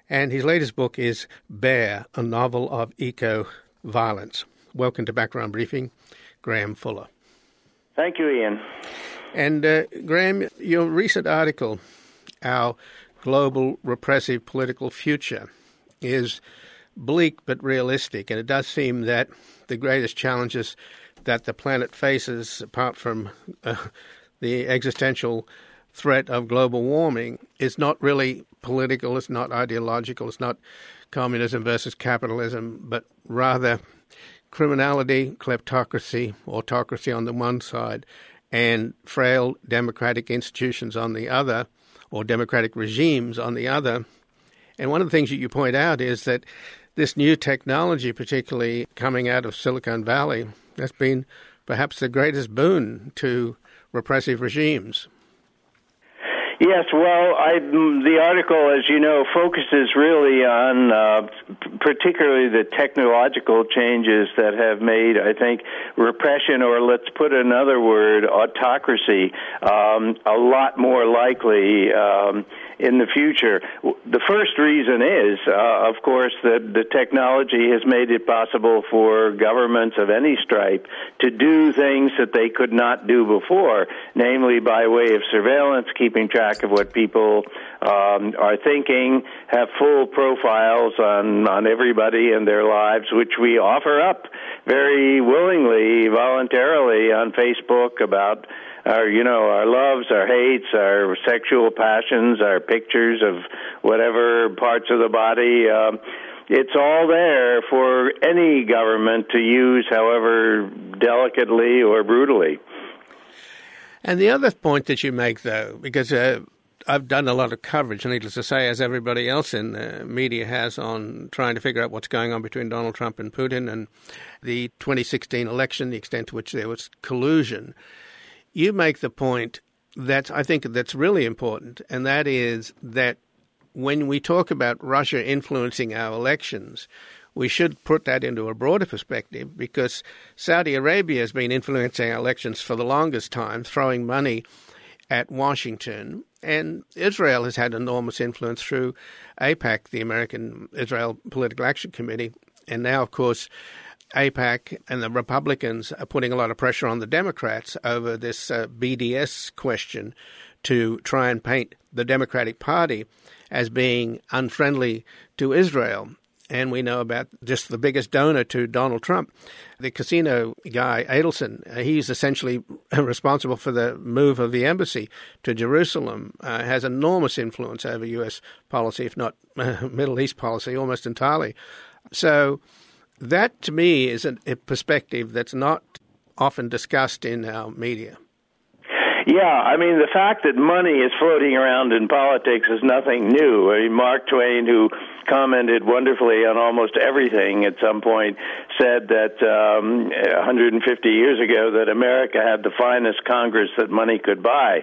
And his latest book is Bear, a novel of eco-violence. Welcome to Background Briefing, Graham Fuller. Thank you, Ian. And uh, Graham, your recent article, Our Global Repressive Political Future, is bleak but realistic, and it does seem that the greatest challenges that the planet faces, apart from uh, the existential threat of global warming, is not really political, it's not ideological, it's not communism versus capitalism, but rather criminality, kleptocracy, autocracy on the one side, and frail democratic institutions on the other, or democratic regimes on the other. And one of the things that you point out is that this new technology, particularly coming out of Silicon Valley, has been perhaps the greatest boon to repressive regimes. Yes, well, I, the article, as you know, focuses really on uh, particularly the technological changes that have made, I think, repression, or let's put another word, autocracy, um, a lot more likely um, in the future. The first reason is, uh, of course, that the technology has made it possible for governments of any stripe to do things that they could not do before, namely by way of surveillance, keeping track of what people um, are thinking, have full profiles on, on everybody and their lives, which we offer up very willingly, voluntarily on Facebook about our, you know, our loves, our hates, our sexual passions, our pictures of whatever parts of the body. Um, it's all there for any government to use, however delicately or brutally. And the other point that you make, though, because uh, I've done a lot of coverage, needless to say, as everybody else in the media has, on trying to figure out what's going on between Donald Trump and Putin and the twenty sixteen election, the extent to which there was collusion. You make the point that I think that's really important, and that is that when we talk about Russia influencing our elections, we should put that into a broader perspective, because Saudi Arabia has been influencing our elections for the longest time, throwing money at Washington, and Israel has had enormous influence through AIPAC, the American Israel Political Action Committee, and now, of course, AIPAC and the Republicans are putting a lot of pressure on the Democrats over this uh, B D S question to try and paint the Democratic Party as being unfriendly to Israel. And we know about just the biggest donor to Donald Trump, the casino guy, Adelson. Uh, he's essentially responsible for the move of the embassy to Jerusalem, uh, has enormous influence over U S policy, if not uh, Middle East policy, almost entirely. So that, to me, is a, a perspective that's not often discussed in our media. Yeah, I mean, the fact that money is floating around in politics is nothing new. I mean, Mark Twain, who commented wonderfully on almost everything at some point, said that um, one hundred fifty years ago that America had the finest Congress that money could buy.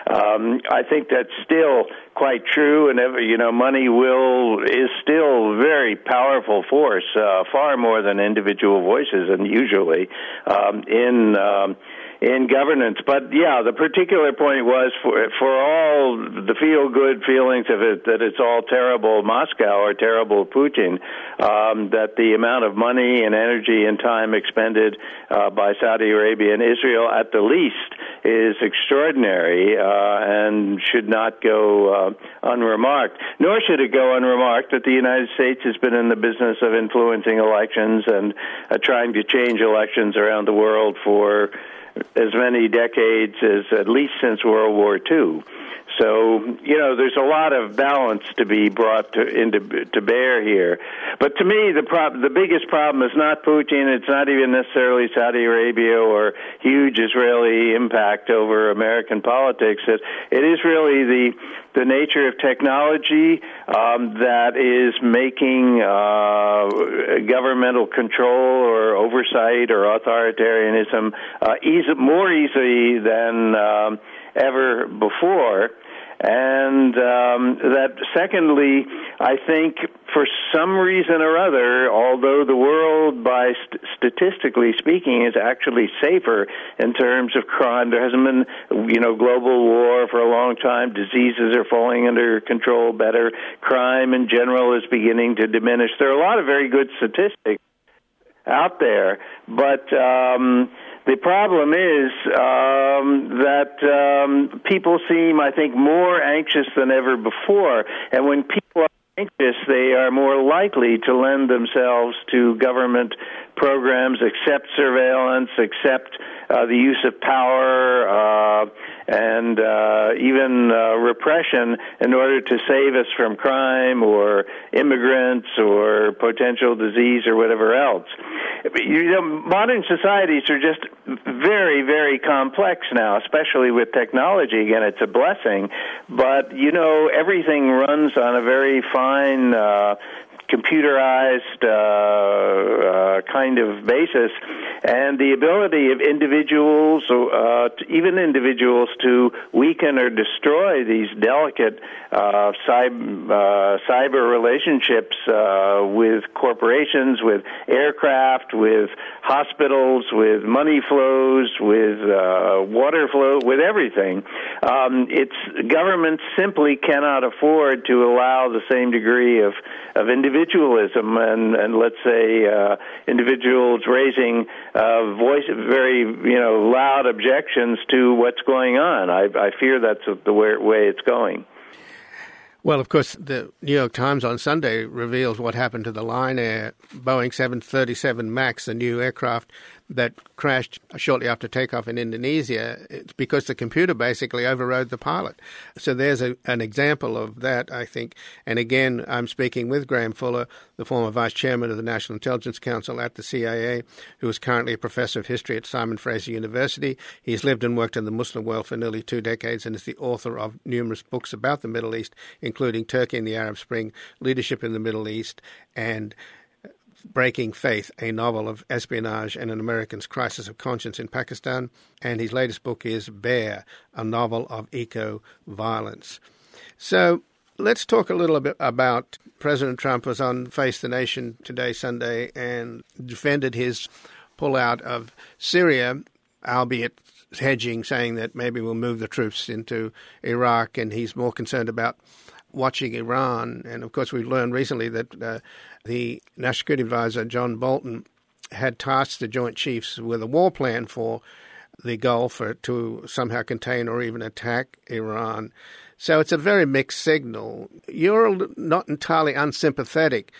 Um, I think that's still quite true, and every, you know, money will is still a very powerful force, uh, far more than individual voices, and usually um, in um, in governance. But yeah, the particular point was for for all the feel-good feelings of it that it's all terrible Moscow or terrible Putin, um, that the amount of money and energy and time expended uh, by Saudi Arabia and Israel at the least is extraordinary uh, and should not go uh, unremarked. Nor should it go unremarked that the United States has been in the business of influencing elections and uh, trying to change elections around the world for as many decades as at least since World War Two. So, you know, there's a lot of balance to be brought to, into, to bear here. But to me, the prob- the biggest problem is not Putin. It's not even necessarily Saudi Arabia or huge Israeli impact over American politics. It, it is really the the nature of technology um, that is making uh, governmental control or oversight or authoritarianism uh, easy, more easy than um, ever before. And and um, that secondly, I think for some reason or other, although the world, by st- statistically speaking, is actually safer in terms of crime, there hasn't been, you know, global war for a long time. Diseases are falling under control better. Crime in general is beginning to diminish. There are a lot of very good statistics out there, but um, the problem is um, that um, people seem, I think, more anxious than ever before, and when people are anxious, they are more likely to lend themselves to government programs, accept surveillance, accept uh, the use of power, uh, and uh, even uh, repression in order to save us from crime or immigrants or potential disease or whatever else. You know, modern societies are just very, very complex now, especially with technology. Again, it's a blessing, but, you know, everything runs on a very fine uh, computerized uh, uh, kind of basis, and the ability of individuals, uh, to, even individuals, to weaken or destroy these delicate uh, cyber, uh, cyber relationships uh, with corporations, with aircraft, with hospitals, with money flows, with uh, water flow, with everything. Um, it's governments simply cannot afford to allow the same degree of, of individualism and, and let's say uh, individuals raising uh, voice very you know loud objections to what's going on. I, I fear that's the way, way it's going. Well, of course, the New York Times on Sunday reveals what happened to the Lion Air Boeing seven thirty-seven MAX, the new aircraft that crashed shortly after takeoff in Indonesia. It's because the computer basically overrode the pilot. So there's a, an example of that, I think. And again, I'm speaking with Graham Fuller, the former vice chairman of the National Intelligence Council at the C I A, who is currently a professor of history at Simon Fraser University. He's lived and worked in the Muslim world for nearly two decades and is the author of numerous books about the Middle East, including Turkey and the Arab Spring, Leadership in the Middle East, and Breaking Faith, a novel of espionage and an American's crisis of conscience in Pakistan. And his latest book is Bear, a novel of eco-violence. So let's talk a little bit about President Trump was on Face the Nation today, Sunday, and defended his pullout of Syria, albeit hedging, saying that maybe we'll move the troops into Iraq, and he's more concerned about watching Iran. And, of course, we've learned recently that uh, the National Security Advisor, John Bolton, had tasked the Joint Chiefs with a war plan for the Gulf or to somehow contain or even attack Iran. So it's a very mixed signal. You're not entirely unsympathetic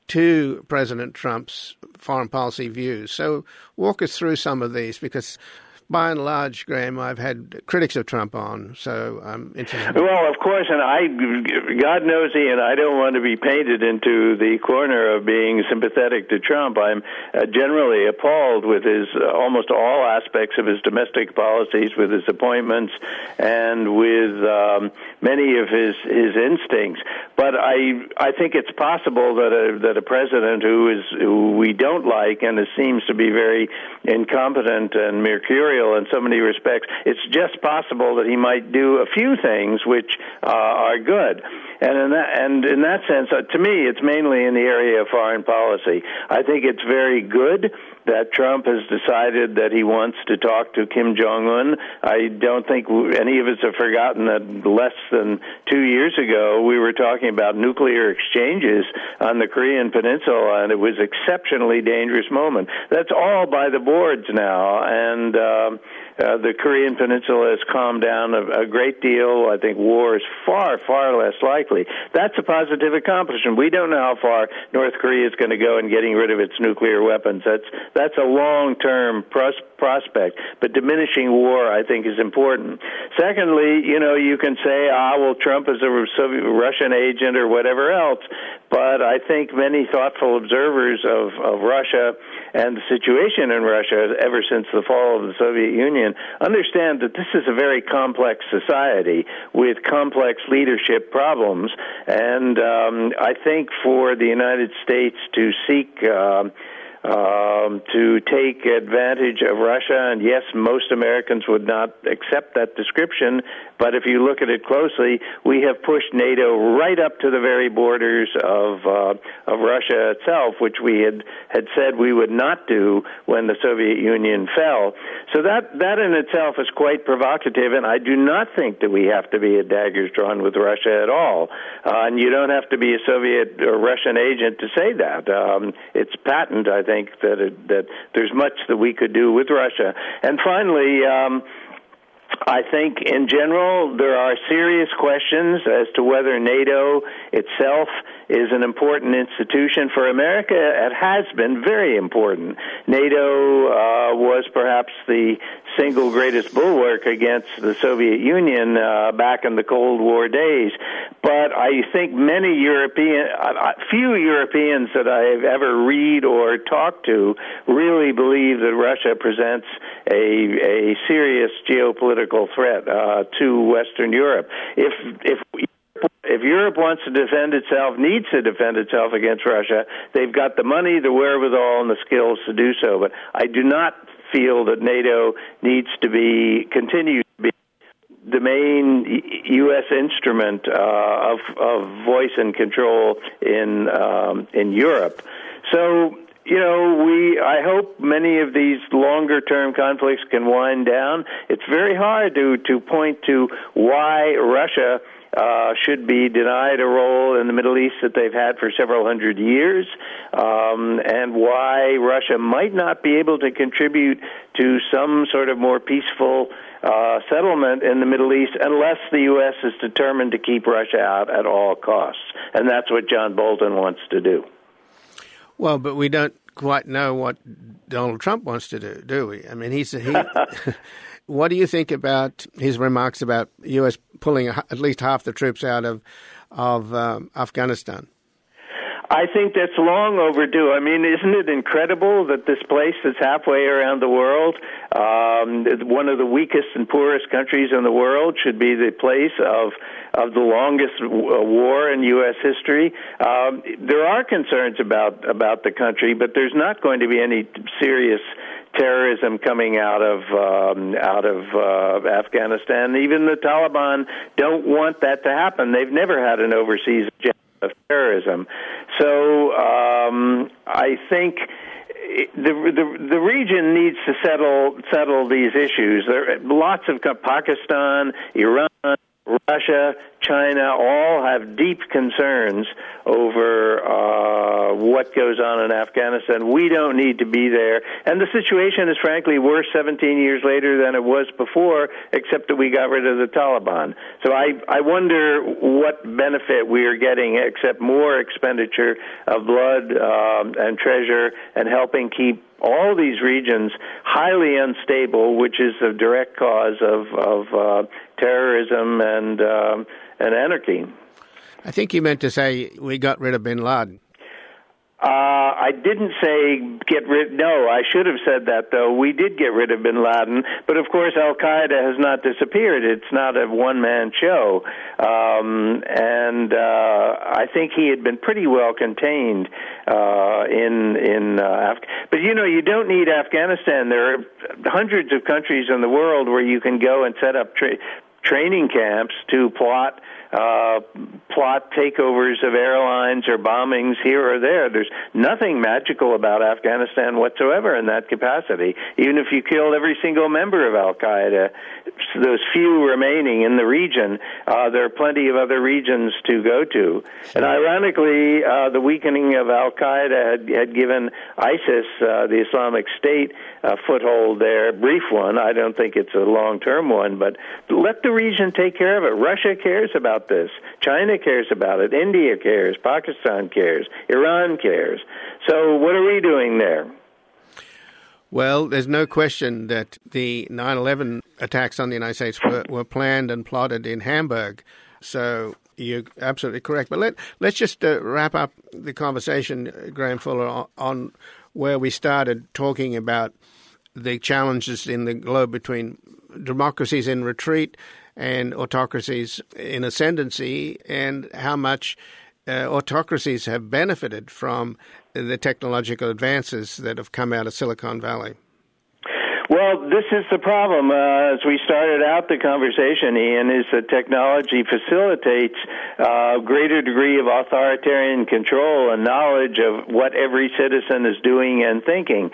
to President Trump's foreign policy views. So walk us through some of these, because by and large, Graham, I've had critics of Trump on, so I'm interested. Well, of course, and I, God knows, Ian, I don't want to be painted into the corner of being sympathetic to Trump. I'm uh, generally appalled with his uh, almost all aspects of his domestic policies, with his appointments, and with um, many of his, his instincts. But I I think it's possible that a, that a president who is who we don't like and who seems to be very incompetent and mercurial in so many respects, it's just possible that he might do a few things which uh, are good. And in that, and in that sense, uh, to me, it's mainly in the area of foreign policy. I think it's very good that Trump has decided that he wants to talk to Kim Jong-un. I don't think any of us have forgotten that less than two years ago we were talking about nuclear exchanges on the Korean Peninsula, and it was an exceptionally dangerous moment. That's all by the boards now, and um, uh, the Korean Peninsula has calmed down a, a great deal. I think war is far, far less likely. That's a positive accomplishment. We don't know how far North Korea is going to go in getting rid of its nuclear weapons. That's That's a long-term pros- prospect, but diminishing war, I think, is important. Secondly, you know, you can say, ah, well, Trump is a Soviet Russian agent or whatever else, but I think many thoughtful observers of, of Russia and the situation in Russia ever since the fall of the Soviet Union understand that this is a very complex society with complex leadership problems, and um, I think for the United States to seek uh, um, to take advantage of Russia. And yes, most Americans would not accept that description, but if you look at it closely, we have pushed NATO right up to the very borders of uh, of Russia itself, which we had, had said we would not do when the Soviet Union fell. So that, that in itself is quite provocative, and I do not think that we have to be at daggers drawn with Russia at all. Uh, and you don't have to be a Soviet or Russian agent to say that. Um, it's patent, I think, that it, that there's much that we could do with Russia. And finally, um, I think in general there are serious questions as to whether NATO itself is an important institution. For America, it has been very important. NATO uh, was perhaps the single greatest bulwark against the Soviet Union uh, back in the Cold War days. But I think many European, uh, few Europeans that I've ever read or talked to really believe that Russia presents a, a serious geopolitical threat uh, to Western Europe. If if If Europe wants to defend itself, needs to defend itself against Russia, they've got the money, the wherewithal, and the skills to do so. But I do not feel that NATO needs to be continue to be the main U S instrument uh, of of voice and control in um, in Europe. So, you know, we I hope many of these longer-term conflicts can wind down. It's very hard to to point to why Russia Uh, should be denied a role in the Middle East that they've had for several hundred years, um, and why Russia might not be able to contribute to some sort of more peaceful uh, settlement in the Middle East unless the U S is determined to keep Russia out at all costs. And that's what John Bolton wants to do. Well, but we don't quite know what Donald Trump wants to do, do we? I mean, he's he. What do you think about his remarks about U S pulling at least half the troops out of of um, Afghanistan? I think that's long overdue. I mean, isn't it incredible that this place that's halfway around the world, um, one of the weakest and poorest countries in the world, should be the place of of the longest war in U S history? Um, there are concerns about about the country, but there's not going to be any serious terrorism coming out of um, out of uh, Afghanistan. Even the Taliban don't want that to happen. They've never had an overseas agenda of terrorism. So um, I think the, the the region needs to settle settle these issues. There are lots of Pakistan, Iran, Russia, China all have deep concerns over uh, what goes on in Afghanistan. We don't need to be there. And the situation is frankly worse seventeen years later than it was before, except that we got rid of the Taliban. So I, I wonder what benefit we are getting except more expenditure of blood um, and treasure and helping keep all these regions highly unstable, which is a direct cause of, of uh, terrorism and um, and anarchy. I think you meant to say we got rid of bin Laden. Uh, I didn't say get rid. No, I should have said that, though. We did get rid of bin Laden, but of course Al-Qaeda has not disappeared. It's not a one-man show. Um, and uh, I think he had been pretty well contained uh, in, in uh, Af- But, you know, you don't need Afghanistan. There are hundreds of countries in the world where you can go and set up tra- training camps to plot Uh, plot takeovers of airlines or bombings here or there. There's nothing magical about Afghanistan whatsoever in that capacity. Even if you killed every single member of Al-Qaeda, those few remaining in the region, uh, there are plenty of other regions to go to. And ironically, uh, the weakening of Al-Qaeda had, had given ISIS, uh, the Islamic State, a foothold there, a brief one. I don't think it's a long-term one, but let the region take care of it. Russia cares about this. China cares about it. India cares. Pakistan cares. Iran cares. So what are we doing there? Well, there's no question that the nine eleven attacks on the United States were, were planned and plotted in Hamburg. So you're absolutely correct. But let, let's just uh, wrap up the conversation, Graham Fuller, on, on where we started talking about the challenges in the globe between democracies in retreat and autocracies in ascendancy, and how much uh, autocracies have benefited from the technological advances that have come out of Silicon Valley? Well, this is the problem. Uh, as we started out the conversation, Ian, is that technology facilitates a uh, greater degree of authoritarian control and knowledge of what every citizen is doing and thinking.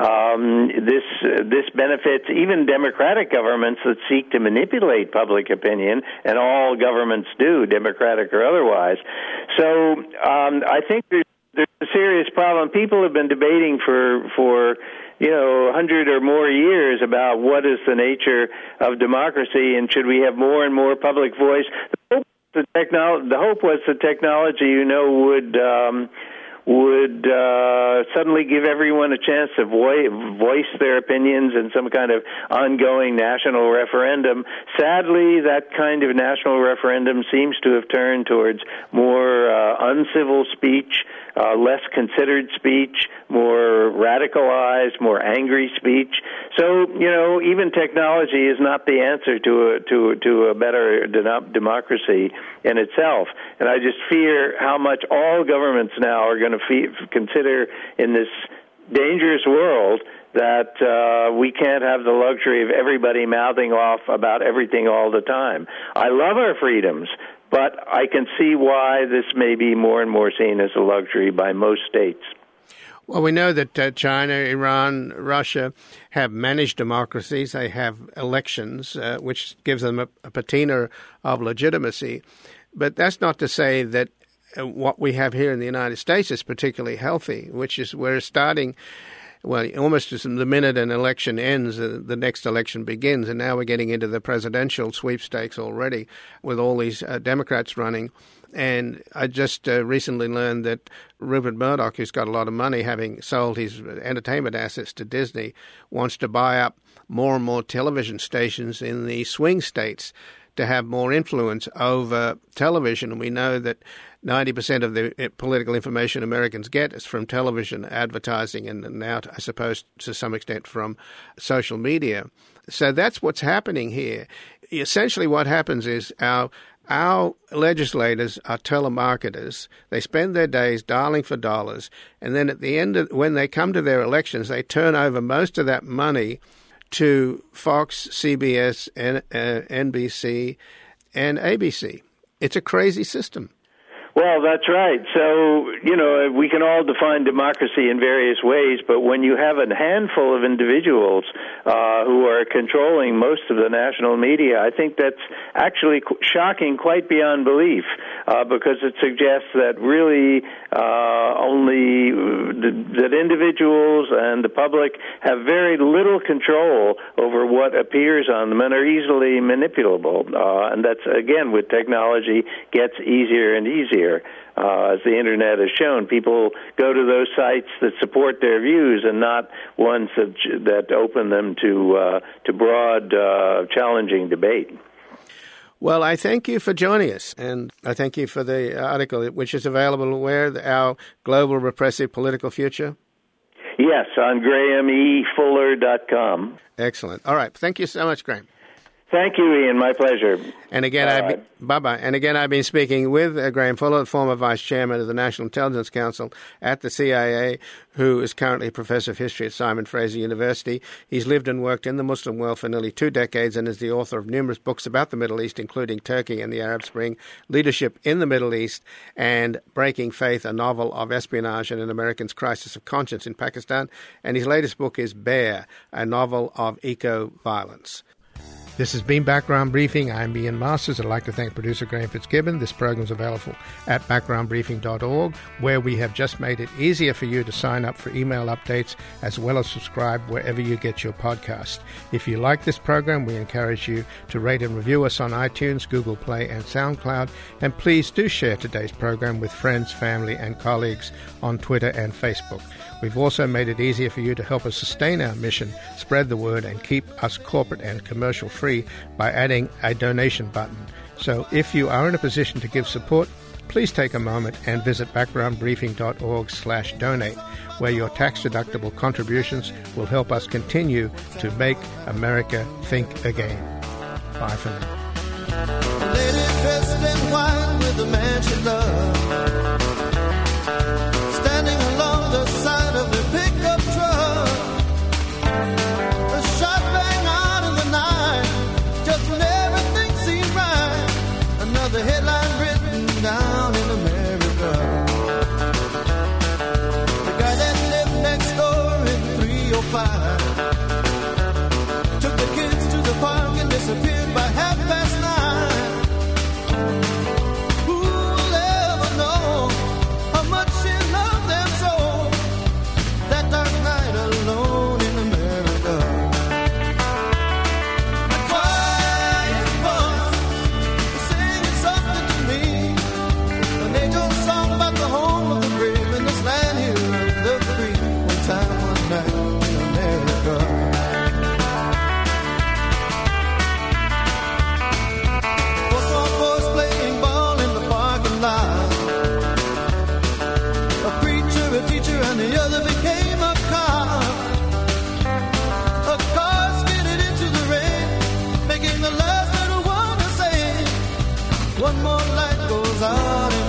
Um, this uh, this benefits even democratic governments that seek to manipulate public opinion, and all governments do, democratic or otherwise. So um, I think there's, there's a serious problem. People have been debating for for you know, a hundred or more years about what is the nature of democracy and should we have more and more public voice. The hope, the, technolo- the hope was the technology, you know, would um, would uh, suddenly give everyone a chance to vo- voice their opinions in some kind of ongoing national referendum. Sadly, that kind of national referendum seems to have turned towards more uh, uncivil speech, uh, less considered speech, more radicalized, more angry speech. So, you know, even technology is not the answer to a, to to a better de- democracy in itself. And I just fear how much all governments now are going to fe- consider in this dangerous world that uh, we can't have the luxury of everybody mouthing off about everything all the time. I love our freedoms, but I can see why this may be more and more seen as a luxury by most states. Well, we know that uh, China, Iran, Russia have managed democracies. They have elections, uh, which gives them a, a patina of legitimacy. But that's not to say that uh, what we have here in the United States is particularly healthy, which is we're starting, well, almost as the minute an election ends, uh, the next election begins. And now we're getting into the presidential sweepstakes already with all these uh, Democrats running. And I just uh, recently learned that Rupert Murdoch, who's got a lot of money, having sold his entertainment assets to Disney, wants to buy up more and more television stations in the swing states to have more influence over television. And we know that ninety percent of the political information Americans get is from television advertising and now, I suppose, to some extent from social media. So that's what's happening here. Essentially what happens is our Our legislators are telemarketers. They spend their days dialing for dollars, and then at the end of, when they come to their elections, they turn over most of that money to Fox, C B S, N- uh, N B C, and A B C. It's a crazy system. Well, that's right. So, you know, we can all define democracy in various ways, but when you have a handful of individuals uh, who are controlling most of the national media, I think that's actually shocking quite beyond belief, uh, because it suggests that really uh, only the, that individuals and the public have very little control over what appears on them and are easily manipulable. Uh, and that's, again, with technology, gets easier and easier. Uh, as the Internet has shown, people go to those sites that support their views and not ones that that open them to uh, to broad, uh, challenging debate. Well, I thank you for joining us, and I thank you for the article, which is available where, Our Global Repressive Political Future? Yes, on graham e fuller dot com. Excellent. All right. Thank you so much, Graham. Thank you, Ian. My pleasure. And again, I've been, bye-bye. And again, I've been speaking with uh, Graham Fuller, former vice chairman of the National Intelligence Council at the C I A, who is currently a professor of history at Simon Fraser University. He's lived and worked in the Muslim world for nearly two decades and is the author of numerous books about the Middle East, including Turkey and the Arab Spring, Leadership in the Middle East, and Breaking Faith, a novel of espionage and an American's crisis of conscience in Pakistan. And his latest book is Bear, a novel of eco-violence. This has been Background Briefing. I'm Ian Masters. I'd like to thank producer Graham Fitzgibbon. This program is available at background briefing dot org, where we have just made it easier for you to sign up for email updates as well as subscribe wherever you get your podcast. If you like this program, we encourage you to rate and review us on iTunes, Google Play, and SoundCloud. And please do share today's program with friends, family, and colleagues on Twitter and Facebook. We've also made it easier for you to help us sustain our mission, spread the word, and keep us corporate and commercial free by adding a donation button. So if you are in a position to give support, please take a moment and visit background briefing dot org slash donate, where your tax-deductible contributions will help us continue to make America think again. Bye for now. A lady dressed in white with a man she loved, standing along the the headline written down in America. The guy that lived next door in three oh five took the kids to the park and disappeared by half past nine. Who'll ever know how much she loved them so? That dark night alone in America. A quiet voice singing something to me, an angel song about the home of the brave in this land here of the free. One time, one night in America. Four small boys playing ball in the parking lot. A preacher, a teacher, and the other became a cop. A car skidded into the rain, making the last little one to say, one more light goes out in